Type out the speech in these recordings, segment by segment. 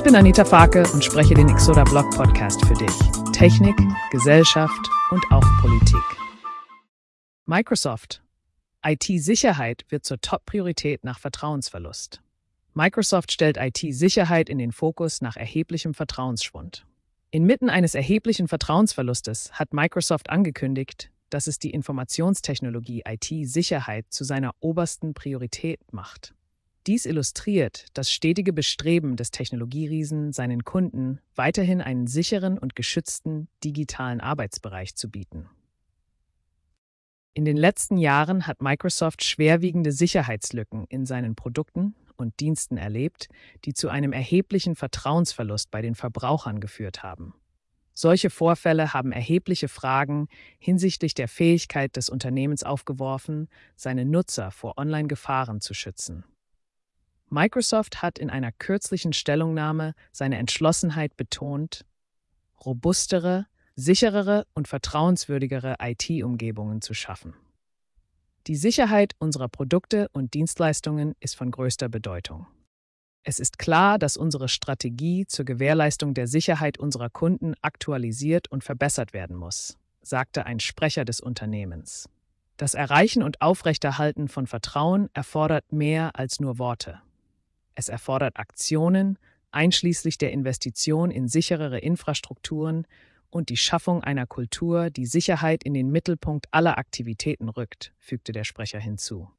bin Anita Farke und spreche den Exoda Blog Podcast für dich. Technik, Gesellschaft und auch Politik. Microsoft. IT-Sicherheit wird zur Top-Priorität nach Vertrauensverlust. Microsoft stellt IT-Sicherheit in den Fokus nach erheblichem Vertrauensschwund. Inmitten eines erheblichen Vertrauensverlustes hat Microsoft angekündigt, dass es die Informationstechnologie IT-Sicherheit zu seiner obersten Priorität macht. Dies illustriert das stetige Bestreben des Technologieriesen, seinen Kunden weiterhin einen sicheren und geschützten digitalen Arbeitsbereich zu bieten. In den letzten Jahren hat Microsoft schwerwiegende Sicherheitslücken in seinen Produkten und Diensten erlebt, die zu einem erheblichen Vertrauensverlust bei den Verbrauchern geführt haben. Solche Vorfälle haben erhebliche Fragen hinsichtlich der Fähigkeit des Unternehmens aufgeworfen, seine Nutzer vor Online-Gefahren zu schützen. Microsoft hat in einer kürzlichen Stellungnahme seine Entschlossenheit betont, robustere, sicherere und vertrauenswürdigere IT-Umgebungen zu schaffen. Die Sicherheit unserer Produkte und Dienstleistungen ist von größter Bedeutung. Es ist klar, dass unsere Strategie zur Gewährleistung der Sicherheit unserer Kunden aktualisiert und verbessert werden muss, sagte ein Sprecher des Unternehmens. Das Erreichen und Aufrechterhalten von Vertrauen erfordert mehr als nur Worte. Es erfordert Aktionen, einschließlich der Investition in sicherere Infrastrukturen und die Schaffung einer Kultur, die Sicherheit in den Mittelpunkt aller Aktivitäten rückt, fügte der Sprecher hinzu.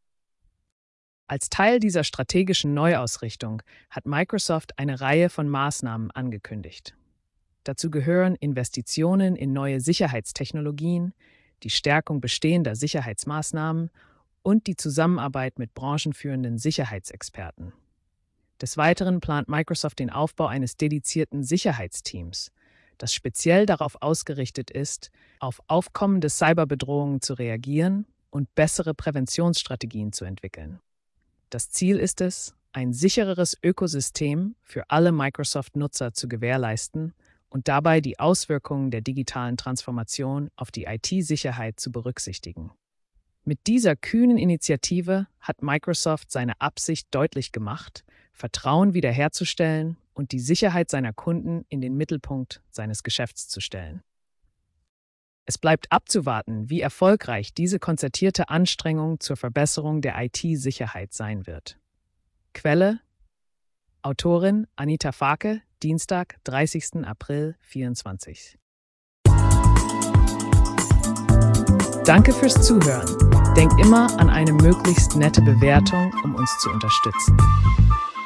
Als Teil dieser strategischen Neuausrichtung hat Microsoft eine Reihe von Maßnahmen angekündigt. Dazu gehören Investitionen in neue Sicherheitstechnologien, die Stärkung bestehender Sicherheitsmaßnahmen und die Zusammenarbeit mit branchenführenden Sicherheitsexperten. Des Weiteren plant Microsoft den Aufbau eines dedizierten Sicherheitsteams, das speziell darauf ausgerichtet ist, auf aufkommende Cyberbedrohungen zu reagieren und bessere Präventionsstrategien zu entwickeln. Das Ziel ist es, ein sichereres Ökosystem für alle Microsoft-Nutzer zu gewährleisten und dabei die Auswirkungen der digitalen Transformation auf die IT-Sicherheit zu berücksichtigen. Mit dieser kühnen Initiative hat Microsoft seine Absicht deutlich gemacht, Vertrauen wiederherzustellen und die Sicherheit seiner Kunden in den Mittelpunkt seines Geschäfts zu stellen. Es bleibt abzuwarten, wie erfolgreich diese konzertierte Anstrengung zur Verbesserung der IT-Sicherheit sein wird. Quelle: Autorin Anita Farke, Dienstag, 30. April 2024. Danke fürs Zuhören. Denk immer an eine möglichst nette Bewertung, um uns zu unterstützen.